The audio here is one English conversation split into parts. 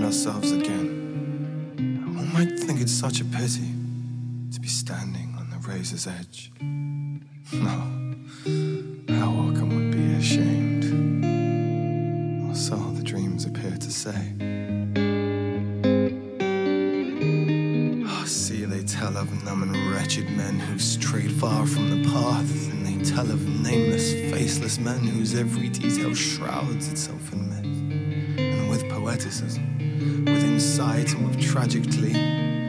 ourselves again. One might think it's such a pity to be standing on the razor's edge. No, how Occam would be ashamed, or so the dreams appear to say. See, they tell of numb and wretched men who strayed far from the path, and they tell of nameless, faceless men whose every detail shrouds itself in myth. And with poeticism, with insight and with tragic glee,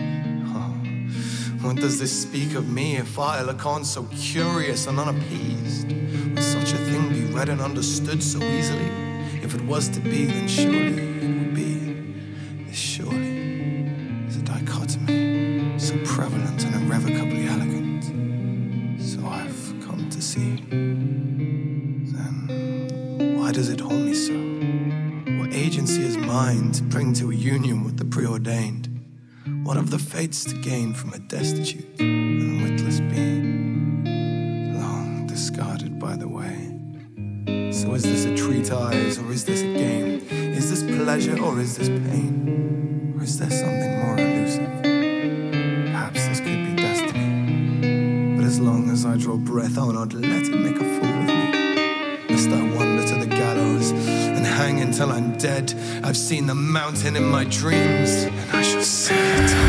what does this speak of me if I, Lacan, so curious and unappeased, would such a thing be read and understood so easily? If it was to be, then surely it would be. This surely is a dichotomy so prevalent and irrevocably elegant. So I've come to see. Then why does it haunt me so? What agency is mine to bring to a union with the preordained? What of the fates to gain from a destitute and witless being, long discarded by the way? So is this a treatise or is this a game? Is this pleasure or is this pain? Or is there something more elusive? Perhaps this could be destiny. But as long as I draw breath, I will not let it make a fool of me. Lest I wander to the gallows and hang until I'm dead. I've seen the mountain in my dreams, and I shall see it.